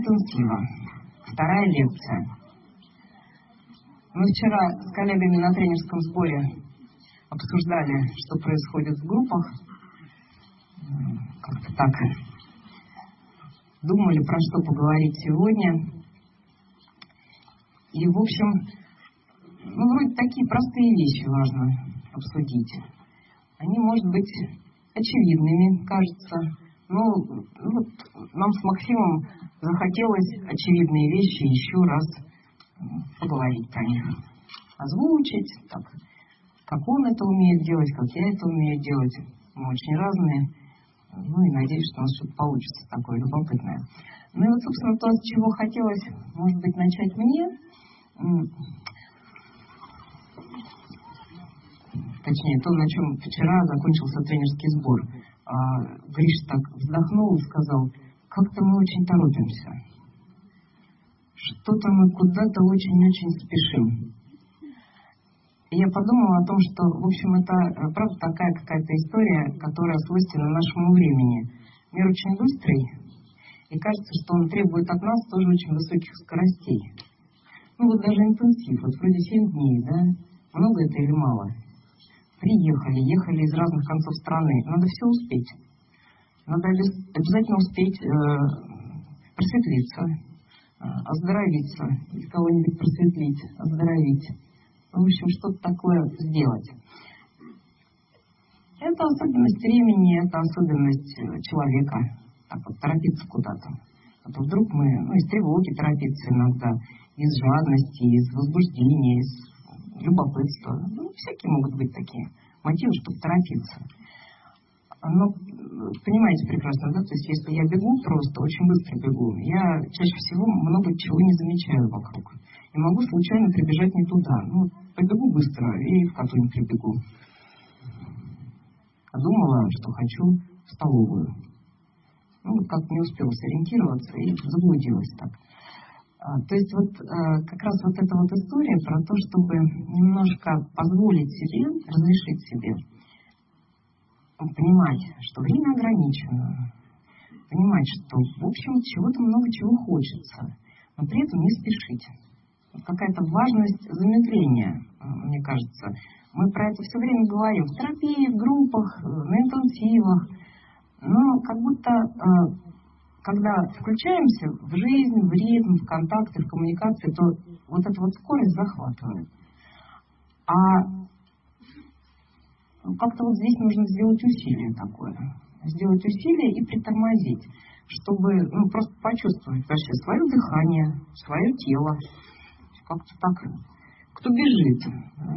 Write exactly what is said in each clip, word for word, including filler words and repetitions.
интенсива. Вторая лекция. Мы вчера с коллегами на тренерском сборе обсуждали, что происходит в группах. Как-то так думали, про что поговорить сегодня. И, в общем, ну, вроде такие простые вещи важно обсудить. Они, может быть, очевидными, кажется. Но ну, вот нам с Максимом захотелось очевидные вещи еще раз поговорить про них. Озвучить, так, как он это умеет делать, как я это умею делать. Мы очень разные. Ну и надеюсь, что у нас что-то получится такое любопытное. Ну и вот, собственно, то, с чего хотелось, может быть, начать мне, точнее, то, на чем вчера закончился тренерский сбор. А, Гриша так вздохнул и сказал: как-то мы очень торопимся. Что-то мы куда-то очень-очень спешим. И я подумала о том, что, в общем, это, правда, такая какая-то история, которая свойственна нашему времени. Мир очень быстрый, и кажется, что он требует от нас тоже очень высоких скоростей. Ну вот даже интенсив, вот вроде семь дней, да? Много это или мало? Приехали, ехали из разных концов страны. Надо все успеть. Надо обязательно успеть э, просветлиться, э, оздоровиться, или кого-нибудь просветлить, оздоровить. В общем, что-то такое сделать. Это особенность времени, это особенность человека. Так вот, торопиться куда-то. А то вдруг мы, ну, из тревоги торопиться иногда, из жадности, из возбуждения, из любопытства. Ну, всякие могут быть такие мотивы, чтобы торопиться. Но, понимаете прекрасно, да, то есть если я бегу просто, очень быстро бегу, я чаще всего много чего не замечаю вокруг. И могу случайно прибежать не туда. Ну, побегу быстро и в коту не прибегу. А думала, что хочу в столовую. Ну, вот как-то не успела сориентироваться и заблудилась так. А, то есть вот а, как раз вот эта вот история про то, чтобы немножко позволить себе, разрешить себе понимать, что время ограничено, понимать, что, в общем, чего-то много чего хочется, но при этом не спешить. Вот какая-то важность замедления, мне кажется. Мы про это все время говорим в терапии, в группах, на интенсивах, но как будто, когда включаемся в жизнь, в ритм, в контакты, в коммуникации, то вот эта вот скорость захватывает. А как-то вот здесь нужно сделать усилие такое. Сделать усилие и притормозить, чтобы ну, просто почувствовать вообще свое дыхание, свое тело. Как-то так. Кто бежит?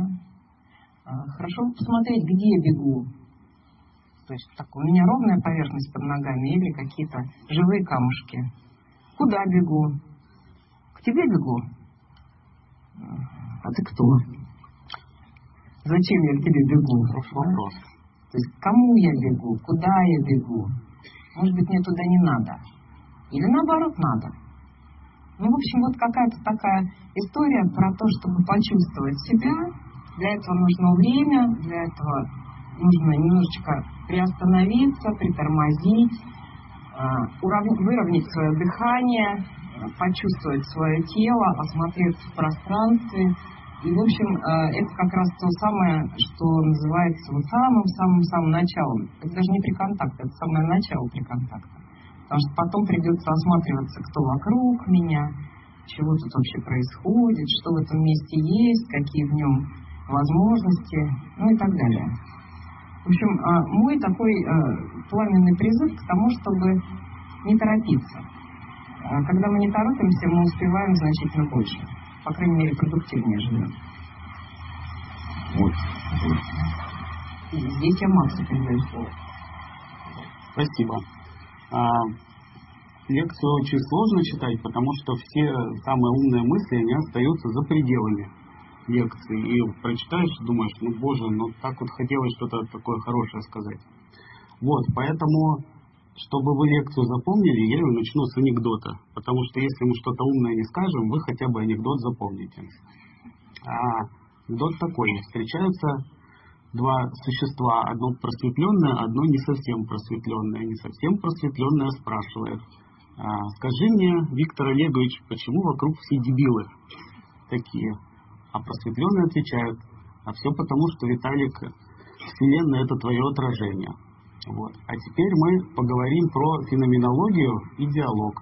Да? Хорошо посмотреть, где я бегу. То есть так, у меня ровная поверхность под ногами или какие-то живые камушки. Куда бегу? К тебе бегу? А ты кто? Зачем я к тебе бегу? Хороший вопрос. То есть кому я бегу? Куда я бегу? Может быть, мне туда не надо? Или наоборот надо? Ну, в общем, вот какая-то такая история про то, чтобы почувствовать себя. Для этого нужно время, для этого нужно немножечко приостановиться, притормозить, выровнять свое дыхание, почувствовать свое тело, осмотреться в пространстве. И, в общем, это как раз то самое, что называется вот самым-самым-самым началом. Это даже не при контакте, это самое начало при контакте. Потому что потом придется осматриваться, кто вокруг меня, чего тут вообще происходит, что в этом месте есть, какие в нем возможности, ну и так далее. В общем, мой такой пламенный призыв к тому, чтобы не торопиться. Когда мы не торопимся, мы успеваем значительно больше. По крайней мере, продуктивнее живем. Вот. Здесь я Максу передаю слово. Спасибо. А, лекцию очень сложно читать, потому что все самые умные мысли, они остаются за пределами лекции. И прочитаешь, думаешь, ну боже, ну так вот хотелось что-то такое хорошее сказать. Вот, поэтому, чтобы вы лекцию запомнили, я ее начну с анекдота. Потому что если мы что-то умное не скажем, вы хотя бы анекдот запомните. А, анекдот такой. Встречаются два существа, одно просветленное, одно не совсем просветленное. Не совсем просветленное спрашивает: А, скажи мне, Виктор Олегович, почему вокруг все дебилы такие? А просветленные отвечают, а все потому, что, Виталик, Вселенная — это твое отражение. Вот. А теперь мы поговорим про феноменологию и диалог.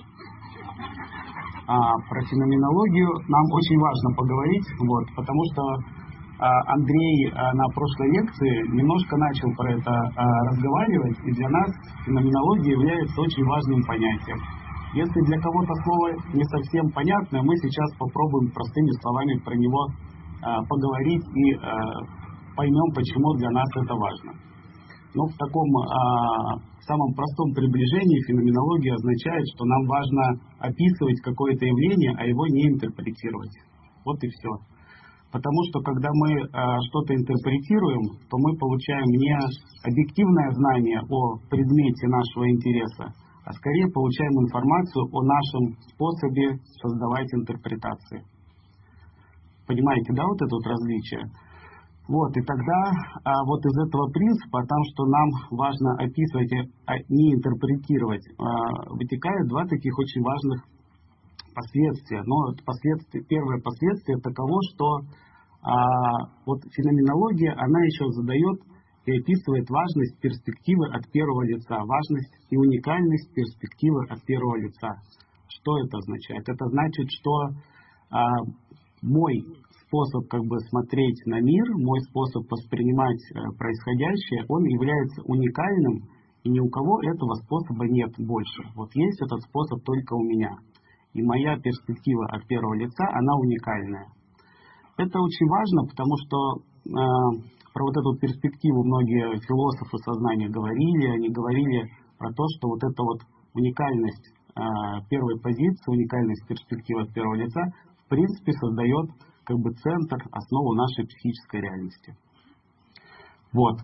А про феноменологию нам очень важно поговорить, вот, потому что а, Андрей а, на прошлой лекции немножко начал про это а, разговаривать, и для нас феноменология является очень важным понятием. Если для кого-то слово не совсем понятное, мы сейчас попробуем простыми словами про него а, поговорить и а, поймем, почему для нас это важно. Но в таком а, самом простом приближении феноменология означает, что нам важно описывать какое-то явление, а его не интерпретировать. Вот и все. Потому что когда мы а, что-то интерпретируем, то мы получаем не объективное знание о предмете нашего интереса, а скорее получаем информацию о нашем способе создавать интерпретации. Понимаете, да, вот это вот различие? Вот, и тогда а, вот из этого принципа, о том, что нам важно описывать, а не интерпретировать, а, вытекают два таких очень важных последствия. Но последствия, первое последствие таково, что а, вот феноменология, она еще задает и описывает важность перспективы от первого лица, важность и уникальность перспективы от первого лица. Что это означает? Это значит, что а, мой способ как бы смотреть на мир, мой способ воспринимать э, происходящее, он является уникальным, и ни у кого этого способа нет больше. Вот есть этот способ только у меня. И моя перспектива от первого лица, она уникальная. Это очень важно, потому что э, про вот эту перспективу многие философы сознания говорили, они говорили про то, что вот эта вот уникальность э, первой позиции, уникальность перспективы от первого лица, в принципе, создает как бы центр, основу нашей психической реальности. Вот.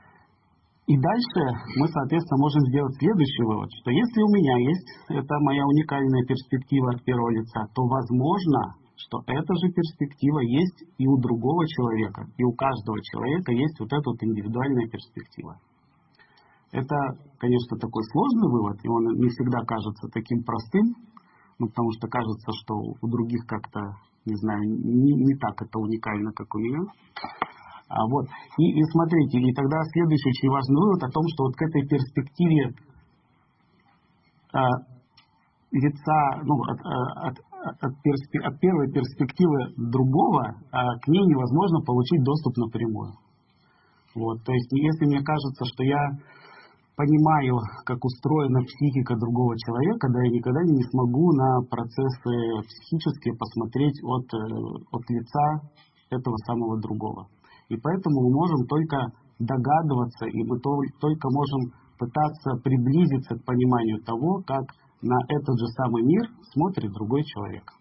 И дальше мы, соответственно, можем сделать следующий вывод, что если у меня есть эта моя уникальная перспектива от первого лица, то возможно, что эта же перспектива есть и у другого человека, и у каждого человека есть вот эта вот индивидуальная перспектива. Это, конечно, такой сложный вывод, и он не всегда кажется таким простым, ну, потому что кажется, что у других как-то, не знаю, не, не так это уникально, как у меня. А, вот. и, и смотрите, и тогда следующий очень важный вывод о том, что вот к этой перспективе а, лица, ну, от, от, от, перспи, от первой перспективы другого, а, к ней невозможно получить доступ напрямую. Вот. То есть, если мне кажется, что я понимаю, как устроена психика другого человека, да, я никогда не смогу на процессы психические посмотреть от, от лица этого самого другого. И поэтому мы можем только догадываться, и мы только можем пытаться приблизиться к пониманию того, как на этот же самый мир смотрит другой человек.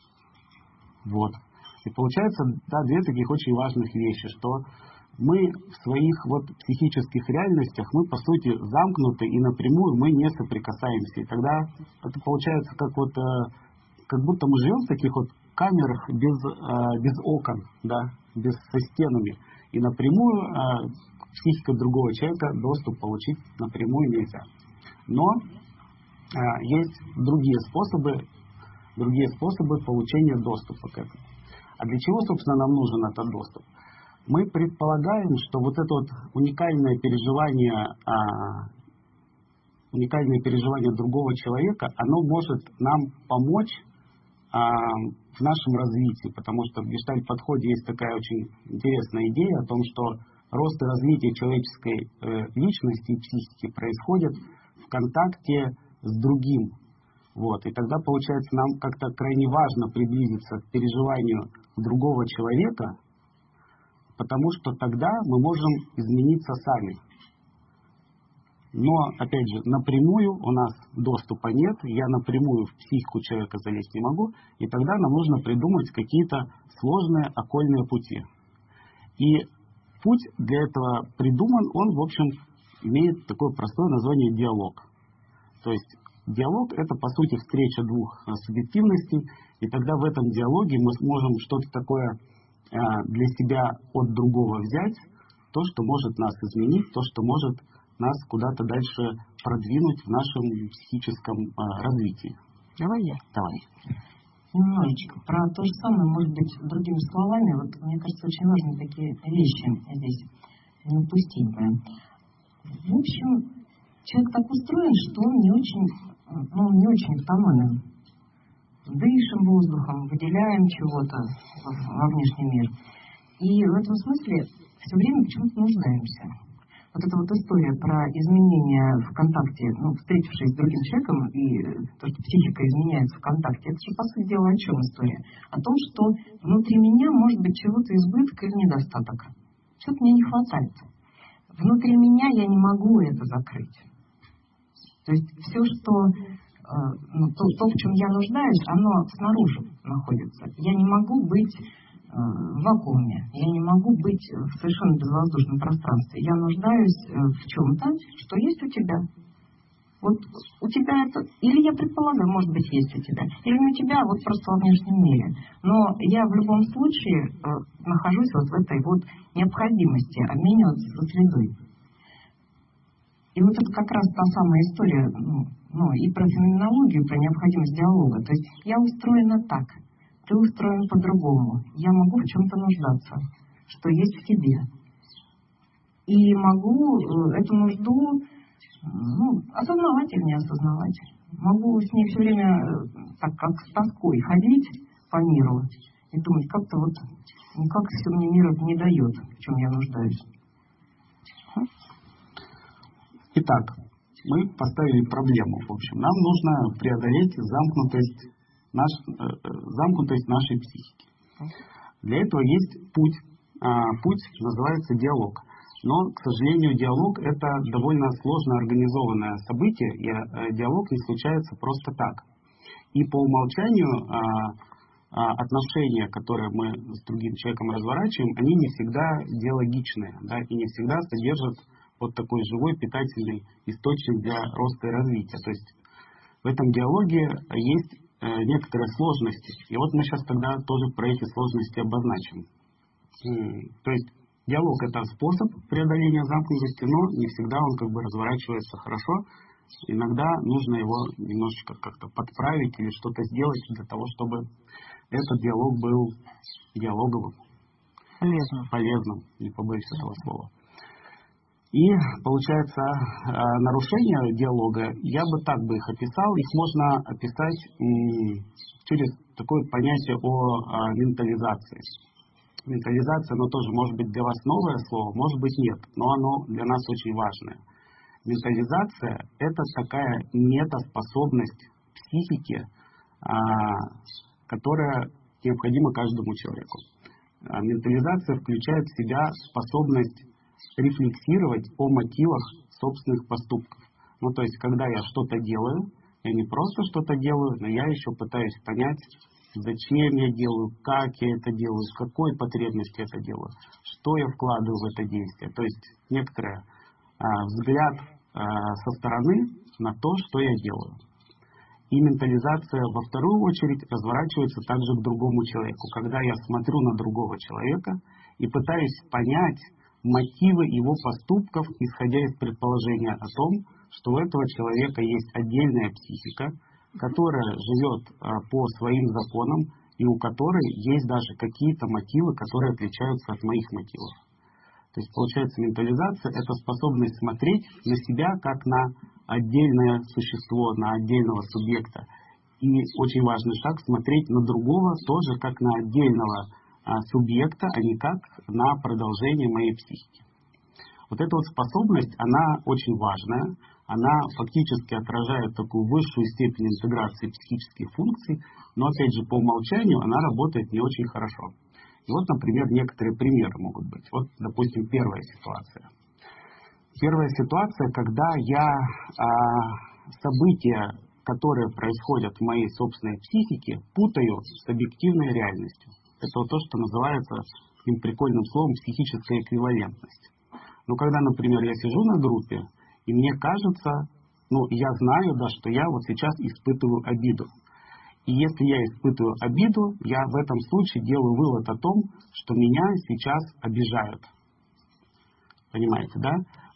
Вот. И получается, да, две таких очень важных вещи, что мы в своих вот психических реальностях, мы по сути замкнуты, и напрямую мы не соприкасаемся. И тогда это получается как вот, как будто мы живем в таких вот камерах без, без окон, да, без, со стенами. И напрямую психика другого человека доступ получить напрямую нельзя. Но есть другие способы, другие способы получения доступа к этому. А для чего, собственно, нам нужен этот доступ? Мы предполагаем, что вот это вот уникальное переживание, а, уникальное переживание другого человека, оно может нам помочь а, в нашем развитии, потому что в гештальт-подходе есть такая очень интересная идея о том, что рост и развитие человеческой э, личности и психики происходит в контакте с другим. Вот. И тогда, получается, нам как-то крайне важно приблизиться к переживанию другого человека, потому что тогда мы можем измениться сами. Но, опять же, напрямую у нас доступа нет, я напрямую в психику человека залезть не могу, и тогда нам нужно придумать какие-то сложные окольные пути. И путь для этого придуман, он, в общем, имеет такое простое название диалог. То есть диалог — это, по сути, встреча двух субъективностей, и тогда в этом диалоге мы сможем что-то такое для себя от другого взять, то, что может нас изменить, то, что может нас куда-то дальше продвинуть в нашем психическом а, развитии. Давай я. Давай. Немножечко про то же самое, может быть, другими словами. Вот мне кажется, очень важны такие вещи здесь не упустить. Да? В общем, человек так устроен, что он не очень, ну, не очень автономен. Дышим воздухом, выделяем чего-то во внешний мир. И в этом смысле все время почему-то нуждаемся. Вот эта вот история про изменения в контакте, ну, встретившись с другим человеком, и то, что психика изменяется в контакте, это же, по сути дела, о чем история? О том, что внутри меня может быть чего-то избыток или недостаток. Что-то мне не хватает. Внутри меня я не могу это закрыть. То есть все, что, ну, то, то, в чем я нуждаюсь, оно снаружи находится. Я не могу быть в вакууме. Я не могу быть в совершенно безвоздушном пространстве. Я нуждаюсь в чем-то, что есть у тебя. Вот у тебя это... Или я предполагаю, может быть, есть у тебя. Или не у тебя, а вот просто во внешнем мире. Но я в любом случае э, нахожусь вот в этой вот необходимости обмениваться со средой. И вот это как раз та самая история, ну, ну и про феноменологию, про необходимость диалога. То есть я устроена так. Ты устроен по-другому. Я могу в чем-то нуждаться, что есть в тебе. И могу эту нужду, ну, осознавать или не осознавать. Могу с ней все время, так как с тоской, ходить по миру и думать, как-то вот никак все мне мир не дает, в чем я нуждаюсь. Итак, мы поставили проблему. В общем, нам нужно преодолеть замкнутость Наш, э, замкнутость нашей психики. Для этого есть путь. А, путь называется диалог. Но, к сожалению, диалог — это довольно сложно организованное событие, и э, диалог не случается просто так. И по умолчанию а, а, отношения, которые мы с другим человеком разворачиваем, они не всегда диалогичные, да, и не всегда содержат вот такой живой питательный источник для роста и развития. То есть в этом диалоге есть некоторые сложности. И вот мы сейчас тогда тоже про эти сложности обозначим. То есть диалог — это способ преодоления замкнутости, но не всегда он как бы разворачивается хорошо. Иногда нужно его немножечко как-то подправить или что-то сделать для того, чтобы этот диалог был диалоговым. Полезным. Полезным, не побоюсь этого слова. И, получается, нарушения диалога, я бы так бы их описал, их можно описать через такое понятие о ментализации. Ментализация, оно тоже может быть для вас новое слово, может быть нет, но оно для нас очень важное. Ментализация — это такая метаспособность психики, которая необходима каждому человеку. Ментализация включает в себя способность рефлексировать о мотивах собственных поступков. Ну, то есть, когда я что-то делаю, я не просто что-то делаю, но я еще пытаюсь понять, зачем я делаю, как я это делаю, с какой потребностью это делаю, что я вкладываю в это действие. То есть, некоторый а, взгляд а, со стороны на то, что я делаю. И ментализация, во вторую очередь, разворачивается также к другому человеку. Когда я смотрю на другого человека и пытаюсь понять мотивы его поступков, исходя из предположения о том, что у этого человека есть отдельная психика, которая живет а, по своим законам, и у которой есть даже какие-то мотивы, которые отличаются от моих мотивов. То есть, получается, ментализация — это способность смотреть на себя как на отдельное существо, на отдельного субъекта. И очень важный шаг — смотреть на другого тоже как на отдельного субъекта, а не как на продолжение моей психики. Вот эта вот способность, она очень важная, она фактически отражает такую высшую степень интеграции психических функций, но, опять же, по умолчанию она работает не очень хорошо. И вот, например, некоторые примеры могут быть. Вот, допустим, первая ситуация. Первая ситуация, когда я а, события, которые происходят в моей собственной психике, путаю с объективной реальностью. Это вот то, что называется таким прикольным словом психическая эквивалентность. Ну, когда, например, я сижу на группе, и мне кажется, ну, я знаю, да, что я вот сейчас испытываю обиду. И если я испытываю обиду, я в этом случае делаю вывод о том, что меня сейчас обижают. Понимаете, да? Вот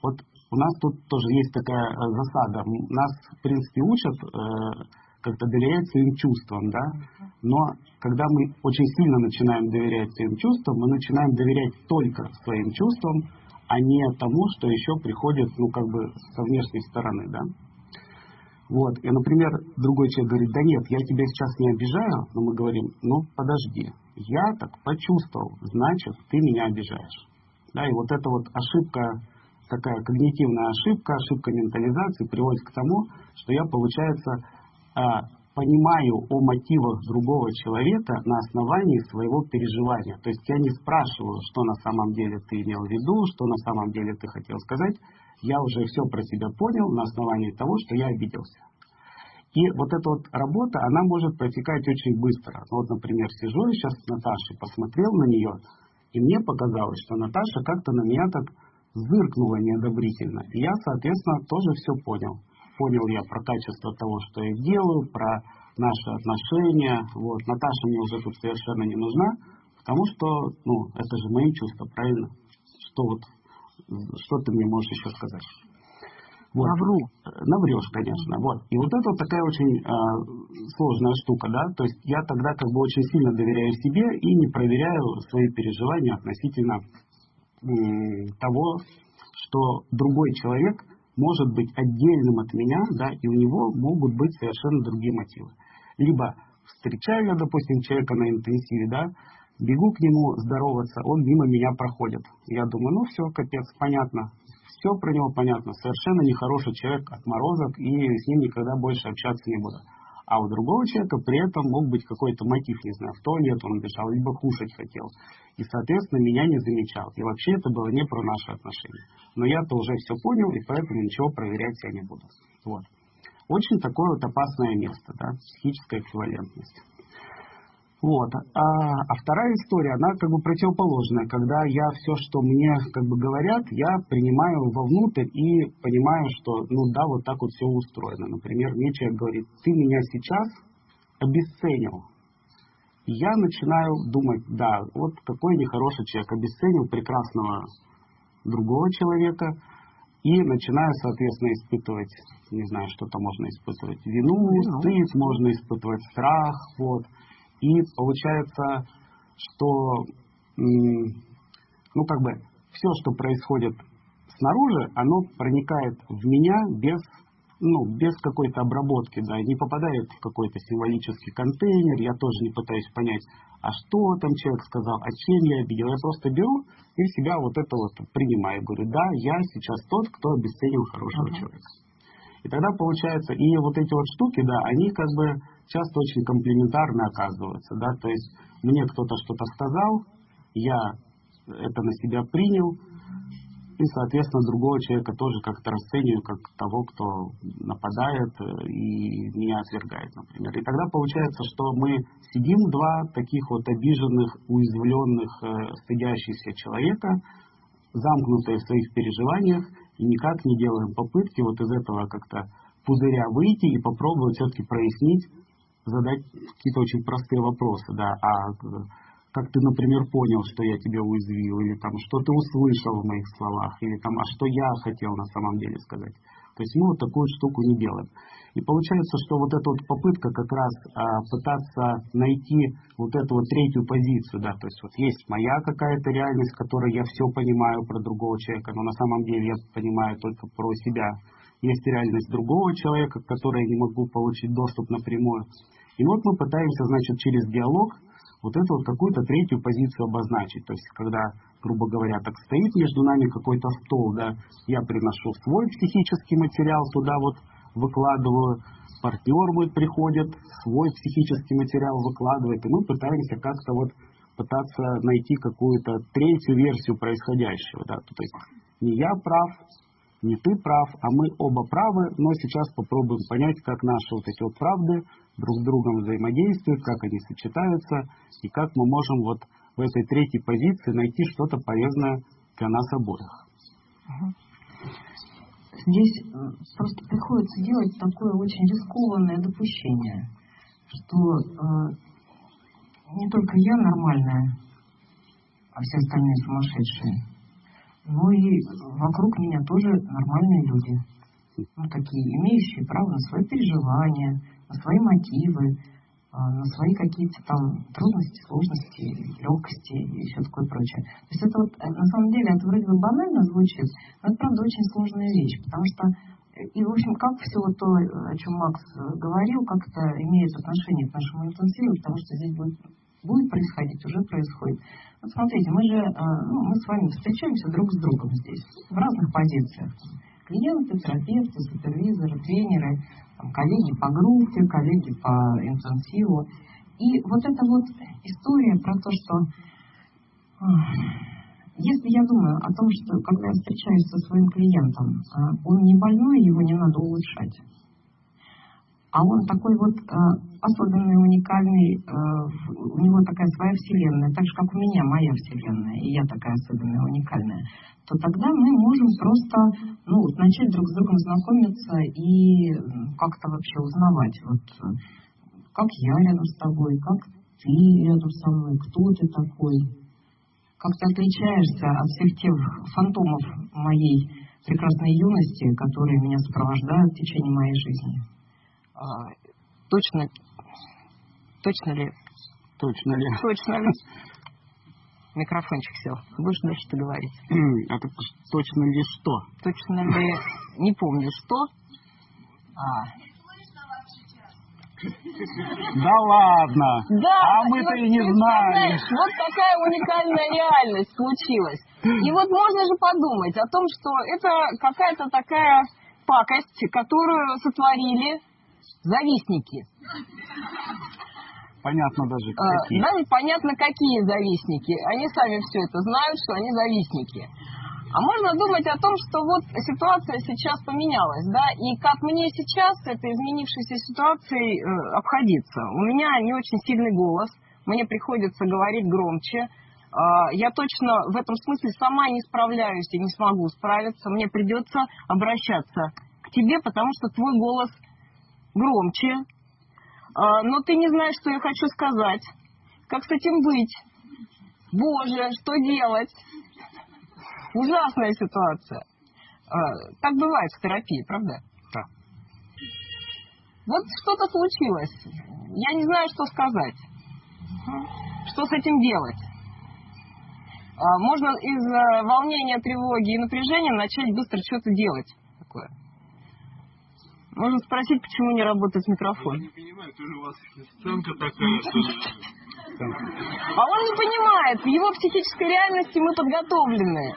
у нас тут тоже есть такая э, засада. Нас, в принципе, учат э, как-то доверять своим чувствам, да, но когда мы очень сильно начинаем доверять своим чувствам, мы начинаем доверять только своим чувствам, а не тому, что еще приходит, ну, как бы, со внешней стороны, да. Вот, и, например, другой человек говорит: да нет, я тебя сейчас не обижаю, но мы говорим: ну, подожди, я так почувствовал, значит, ты меня обижаешь. Да, и вот эта вот ошибка, такая когнитивная ошибка, ошибка ментализации приводит к тому, что я, получается, понимаю о мотивах другого человека на основании своего переживания. То есть я не спрашиваю, что на самом деле ты имел в виду, что на самом деле ты хотел сказать. Я уже все про себя понял на основании того, что я обиделся. И вот эта вот работа, она может протекать очень быстро. Вот, например, сижу я сейчас с Наташей, посмотрел на нее, и мне показалось, что Наташа как-то на меня так зыркнула неодобрительно. И я, соответственно, тоже все понял. Понял я про качество того, что я делаю, про наши отношения. Вот. Наташа мне уже тут совершенно не нужна, потому что, ну, это же мои чувства, правильно? Что вот, что ты мне можешь еще сказать? Вот. Навру. Наврешь, конечно. Вот. И вот это вот такая очень э, сложная штука, да. То есть я тогда как бы очень сильно доверяю себе и не проверяю свои переживания относительно м, того, что другой человек может быть отдельным от меня, да, и у него могут быть совершенно другие мотивы. Либо встречаю я, допустим, человека на интенсиве, да, бегу к нему здороваться, он мимо меня проходит. Я думаю, ну все, капец, понятно. Все про него понятно. Совершенно нехороший человек, отморозок, и с ним никогда больше общаться не буду. А у другого человека при этом мог быть какой-то мотив, не знаю, в туалет он бежал, либо кушать хотел. И, соответственно, меня не замечал. И вообще это было не про наши отношения. Но я-то уже все понял, и поэтому ничего проверять я не буду. Вот. Очень такое вот опасное место, да, психическая эквивалентность. Вот. А, а вторая история, она как бы противоположная, когда я все, что мне как бы говорят, я принимаю вовнутрь и понимаю, что, ну да, вот так вот все устроено. Например, мне человек говорит: ты меня сейчас обесценил. И я начинаю думать: да, вот какой нехороший человек, обесценил прекрасного другого человека, и начинаю, соответственно, испытывать, не знаю, что-то можно испытывать, вину, стыд, можно испытывать страх, вот. И получается, что, ну, как бы, все, что происходит снаружи, оно проникает в меня без, ну, без какой-то обработки, да, не попадает в какой-то символический контейнер, я тоже не пытаюсь понять, а что там человек сказал, а чем я обидел, я просто беру и в себя вот это вот принимаю, говорю: да, я сейчас тот, кто обесценил хорошего uh-huh. человека. И тогда получается, и вот эти вот штуки, да, они как бы часто очень комплементарны оказываются, да, то есть мне кто-то что-то сказал, я это на себя принял, и, соответственно, другого человека тоже как-то расцениваю как того, кто нападает и меня отвергает, например. И тогда получается, что мы сидим два таких вот обиженных, уязвленных, стыдящихся человека, замкнутые в своих переживаниях, и никак не делаем попытки вот из этого как-то пузыря выйти и попробовать все-таки прояснить, задать какие-то очень простые вопросы, да, а как ты, например, понял, что я тебя уязвил, или там, что ты услышал в моих словах, или там, а что я хотел на самом деле сказать. То есть мы вот такую штуку не делаем. И получается, что вот эта вот попытка как раз а, пытаться найти вот эту вот третью позицию, да, то есть вот есть моя какая-то реальность, в которой я все понимаю про другого человека, но на самом деле я понимаю только про себя. Есть реальность другого человека, к которой я не могу получить доступ напрямую. И вот мы пытаемся, значит, через диалог вот эту вот какую-то третью позицию обозначить. То есть, когда, грубо говоря, так стоит между нами какой-то стол, да, я приношу свой психический материал, туда вот выкладываю, партнер мой приходит, свой психический материал выкладывает, и мы пытаемся как-то вот пытаться найти какую-то третью версию происходящего, да, то есть не я прав, не ты прав, а мы оба правы, но сейчас попробуем понять, как наши вот эти вот правды друг с другом взаимодействуют, как они сочетаются, и как мы можем вот в этой третьей позиции найти что-то полезное для нас обоих. Здесь просто приходится делать такое очень рискованное допущение, что э, не только я нормальная, а все остальные сумасшедшие. Ну и вокруг меня тоже нормальные люди. Ну, такие, имеющие право на свои переживания, на свои мотивы, на свои какие-то там трудности, сложности, легкости и все такое прочее. То есть это вот, на самом деле, это вроде бы банально звучит, но это, правда, очень сложная вещь, потому что, и, в общем, как все то, о чем Макс говорил, как это имеет отношение к нашему интенсиву, потому что здесь будет, будет происходить, уже происходит. Вот смотрите, мы же, ну, мы с вами встречаемся друг с другом здесь, в разных позициях. Клиенты, терапевты, супервизоры, тренеры, там, коллеги по группе, коллеги по интенсиву. И вот эта вот история про то, что если я думаю о том, что когда я встречаюсь со своим клиентом, он не больной, его не надо улучшать, а он такой вот особенный, уникальный, у него такая своя вселенная, так же, как у меня моя вселенная, и я такая особенная, уникальная, то тогда мы можем просто ну, начать друг с другом знакомиться и как-то вообще узнавать, вот как я рядом с тобой, как ты рядом со мной, кто ты такой, как ты отличаешься от всех тех фантомов моей прекрасной юности, которые меня сопровождают в течение моей жизни. А, точно, точно ли? Точно ли? Точно ли? Микрофончик сел. Будешь дальше-то говорить? А так точно ли что? Точно ли? Не помню что. А. Да ладно! Да, а мы-то и не знали. Вот такая уникальная реальность случилась. И вот можно же подумать о том, что это какая-то такая пакость, которую сотворили завистники. Понятно даже, какие. А, да, понятно, какие завистники. Они сами все это знают, что они завистники. А можно думать о том, что вот ситуация сейчас поменялась, да, и как мне сейчас с этой изменившейся ситуацией э, обходиться. У меня не очень сильный голос, мне приходится говорить громче. Э, я точно в этом смысле сама не справляюсь и не смогу справиться. Мне придется обращаться к тебе, потому что твой голос громче. Э, но ты не знаешь, что я хочу сказать. Как с этим быть? Боже, что делать? Ужасная ситуация. Так бывает в терапии, правда? Да. Вот что-то случилось. Я не знаю, что сказать. Что с этим делать? Можно из волнения, тревоги и напряжения начать быстро что-то делать. Такое. Можно спросить, почему не работает микрофон. Я не понимаю, тоже у вас сценка такая, что... А он не понимает. В его психической реальности мы подготовлены.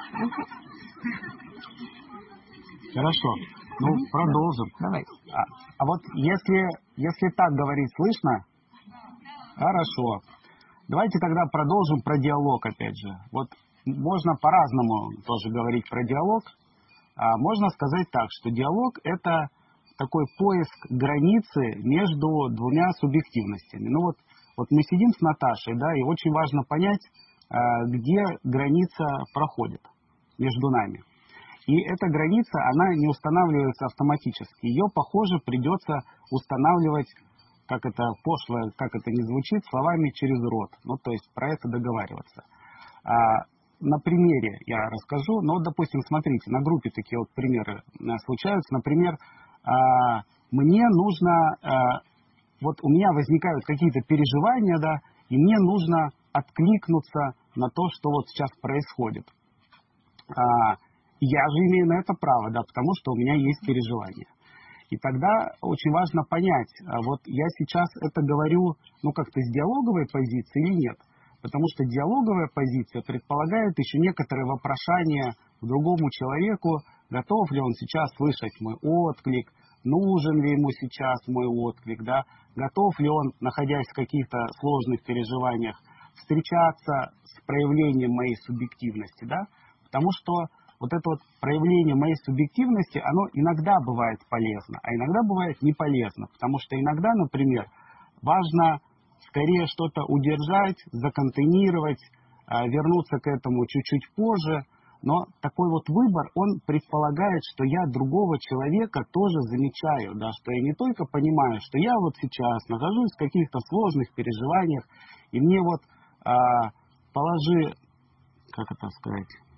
Хорошо. Ну, продолжим. Давай. А, а вот если, если так говорить слышно, хорошо. Давайте тогда продолжим про диалог, опять же. Вот можно по-разному тоже говорить про диалог. А можно сказать так, что диалог – это такой поиск границы между двумя субъективностями. Ну вот, вот мы сидим с Наташей, да, и очень важно понять, где граница проходит между нами. И эта граница, она не устанавливается автоматически. Ее, похоже, придется устанавливать, как это пошло, как это не звучит, словами через рот. Ну, то есть про это договариваться. А, на примере я расскажу. Ну, вот, допустим, смотрите, на группе такие вот примеры случаются. Например, а, мне нужно, а, вот у меня возникают какие-то переживания, да, и мне нужно откликнуться на то, что вот сейчас происходит. А, я же имею на это право, да, потому что у меня есть переживания. И тогда очень важно понять, вот я сейчас это говорю, ну, как-то с диалоговой позиции или нет. Потому что диалоговая позиция предполагает еще некоторые вопрошания к другому человеку, готов ли он сейчас слышать мой отклик, нужен ли ему сейчас мой отклик, да, готов ли он, находясь в каких-то сложных переживаниях, встречаться с проявлением моей субъективности, да, потому что вот это вот проявление моей субъективности, оно иногда бывает полезно, а иногда бывает не полезно, потому что иногда, например, важно скорее что-то удержать, законтейнировать, вернуться к этому чуть-чуть позже, но такой вот выбор, он предполагает, что я другого человека тоже замечаю, да, что я не только понимаю, что я вот сейчас нахожусь в каких-то сложных переживаниях, и мне вот а, положи, как это сказать,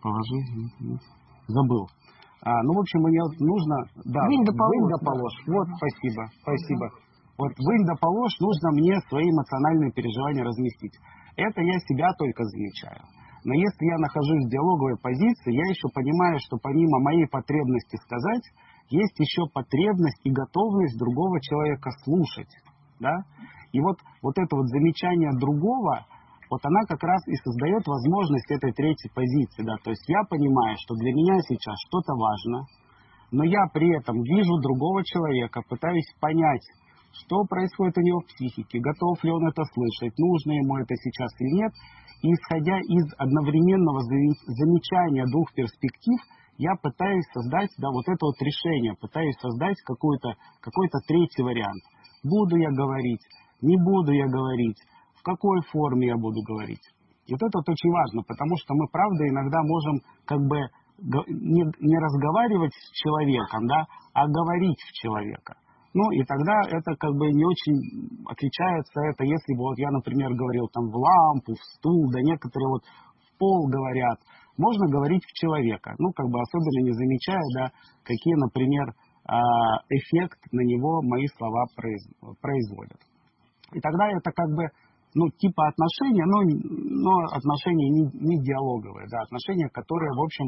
Положи. Забыл. А, ну, в общем, мне нужно... Да, вынь да положь. Вынь да положь. Вот, спасибо, спасибо. Вот вынь да положь, нужно мне свои эмоциональные переживания разместить. Это я себя только замечаю. Но если я нахожусь в диалоговой позиции, я еще понимаю, что помимо моей потребности сказать, есть еще потребность и готовность другого человека слушать. Да? И вот, вот это вот замечание другого, вот она как раз и создает возможность этой третьей позиции. Да? То есть я понимаю, что для меня сейчас что-то важно, но я при этом вижу другого человека, пытаюсь понять, что происходит у него в психике, готов ли он это слышать, нужно ему это сейчас или нет. И исходя из одновременного замечания двух перспектив, я пытаюсь создать, да, вот это вот решение, пытаюсь создать какой-то какой-то третий вариант. Буду я говорить, не буду я говорить, в какой форме я буду говорить. И вот это вот очень важно, потому что мы, правда, иногда можем как бы не, не разговаривать с человеком, да, а говорить в человека. Ну, и тогда это как бы не очень отличается, это если бы вот я, например, говорил там в лампу, в стул, да некоторые вот в пол говорят, можно говорить в человека, ну, как бы особенно не замечая, да, какие, например, эффект на него мои слова производят. И тогда это как бы, ну, типа отношения, но, но отношения не, не диалоговые, да, отношения, которые, в общем,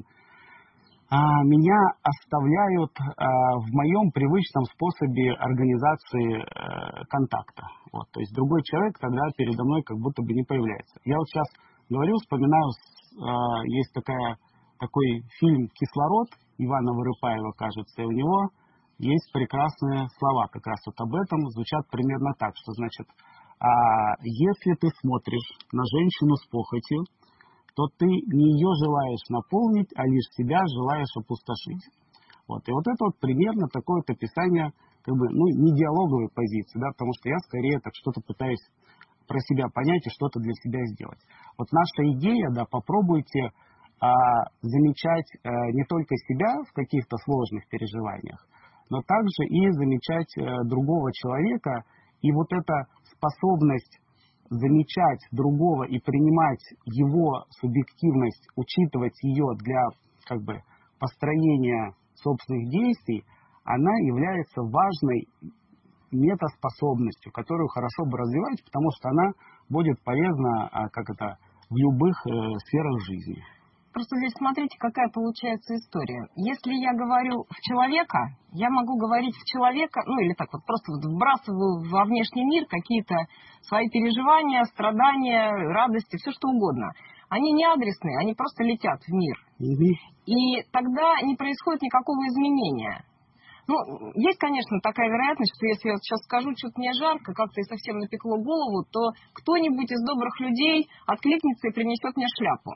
меня оставляют в моем привычном способе организации контакта. Вот, то есть другой человек тогда передо мной как будто бы не появляется. Я вот сейчас говорю, вспоминаю, есть такая, такой фильм «Кислород» Ивана Вырыпаева, кажется, и у него есть прекрасные слова как раз вот об этом, звучат примерно так, что значит, если ты смотришь на женщину с похотью, то ты не ее желаешь наполнить, а лишь себя желаешь опустошить. Вот. И вот это вот примерно такое вот описание, как бы, ну, не диалоговой позиции, да, потому что я скорее так что-то пытаюсь про себя понять и что-то для себя сделать. Вот наша идея, да, попробуйте а, замечать а, не только себя в каких-то сложных переживаниях, но также и замечать а, другого человека, и вот эта способность замечать другого и принимать его субъективность, учитывать ее для как бы построения собственных действий, она является важной метаспособностью, которую хорошо бы развивать, потому что она будет полезна как это, в любых э, сферах жизни. Просто здесь смотрите, какая получается история. Если я говорю в человека, я могу говорить в человека, ну или так вот просто вот вбрасываю во внешний мир какие-то свои переживания, страдания, радости, все что угодно. Они не адресные, они просто летят в мир. Mm-hmm. И тогда не происходит никакого изменения. Ну, есть, конечно, такая вероятность, что если я сейчас скажу, что-то мне жарко, как-то и совсем напекло голову, то кто-нибудь из добрых людей откликнется и принесет мне шляпу.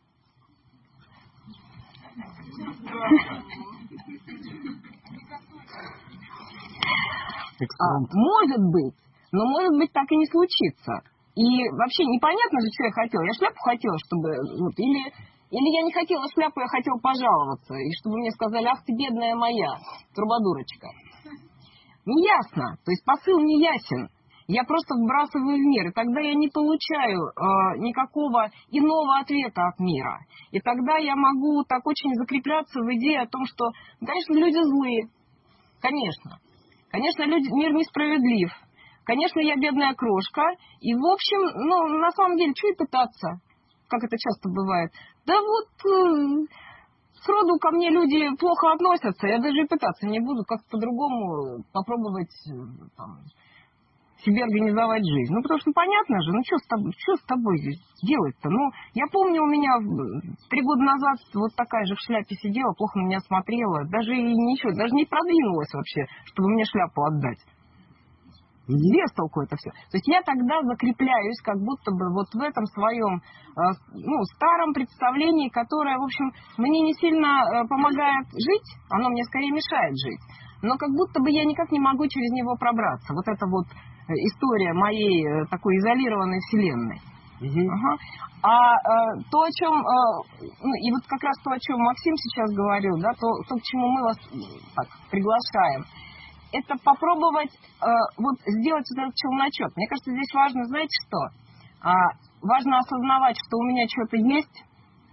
А, может быть, но может быть так и не случится. И вообще непонятно же, что я хотела. Я шляпу хотела, чтобы... Вот, или, или я не хотела шляпу, я хотела пожаловаться. И чтобы мне сказали, ах ты бедная моя, трубадурочка. Неясно. То есть посыл не ясен. Я просто вбрасываю в мир, и тогда я не получаю э, никакого иного ответа от мира. И тогда я могу так очень закрепляться в идее о том, что, конечно, люди злые. Конечно. Конечно, люди, мир несправедлив. Конечно, я бедная крошка. И, в общем, ну, на самом деле, что и пытаться, как это часто бывает. Да вот, э, сроду ко мне люди плохо относятся, я даже и пытаться не буду, как-то по-другому попробовать э, там, себе организовать жизнь. Ну, потому что понятно же, ну, что с тобой, что с тобой здесь делать-то? Ну, я помню, у меня три года назад вот такая же в шляпе сидела, плохо на меня смотрела, даже и ничего, даже не продвинулась вообще, чтобы мне шляпу отдать. Без толку это все. То есть я тогда закрепляюсь как будто бы вот в этом своем ну, старом представлении, которое, в общем, мне не сильно помогает жить, оно мне скорее мешает жить. Но как будто бы я никак не могу через него пробраться. Вот это вот история моей такой изолированной вселенной. Угу. Ага. А э, то, о чем, э, ну, и вот как раз то, о чем Максим сейчас говорил, да, то, то к чему мы вас так, приглашаем, это попробовать э, вот сделать вот этот челночет. Мне кажется, здесь важно, знаете что? А, важно осознавать, что у меня что-то есть,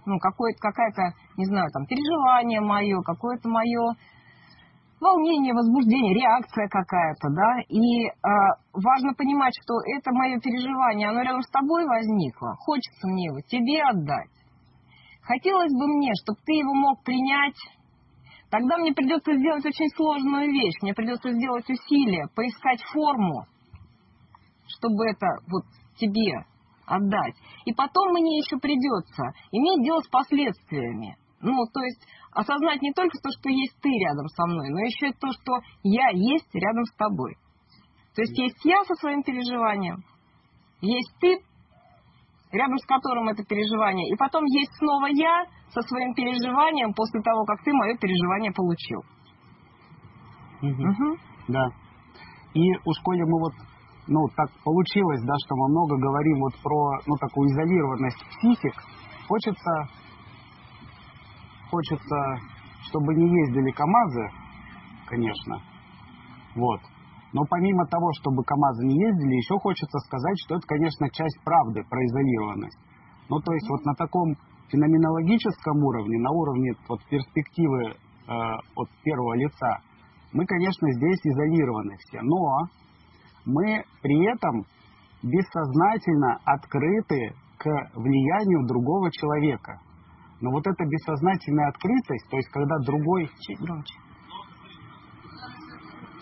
ну, какое-то, какая-то, не знаю, там, переживание мое, какое-то мое волнение, возбуждение, реакция какая-то, да, и э, важно понимать, что это мое переживание, оно рядом с тобой возникло, хочется мне его тебе отдать. Хотелось бы мне, чтобы ты его мог принять, тогда мне придется сделать очень сложную вещь, мне придется сделать усилие, поискать форму, чтобы это вот тебе отдать. И потом мне еще придется иметь дело с последствиями. Ну, то есть осознать не только то, что есть ты рядом со мной, но еще и то, что я есть рядом с тобой. То есть есть я со своим переживанием, есть ты, рядом с которым это переживание, и потом есть снова я со своим переживанием после того, как ты мое переживание получил. Угу. Угу. Да. И у школе мы вот, ну, так получилось, да, что мы много говорим вот про, ну, такую изолированность психик. Хочется, хочется, чтобы не ездили КАМАЗы, конечно, вот. Но помимо того, чтобы КАМАЗы не ездили, еще хочется сказать, что это, конечно, часть правды про изолированность. Ну, то есть вот на таком феноменологическом уровне, на уровне вот перспективы э, от первого лица, мы, конечно, здесь изолированы все, но мы при этом бессознательно открыты к влиянию другого человека. Но вот эта бессознательная открытость, то есть когда другой... Чуть громче.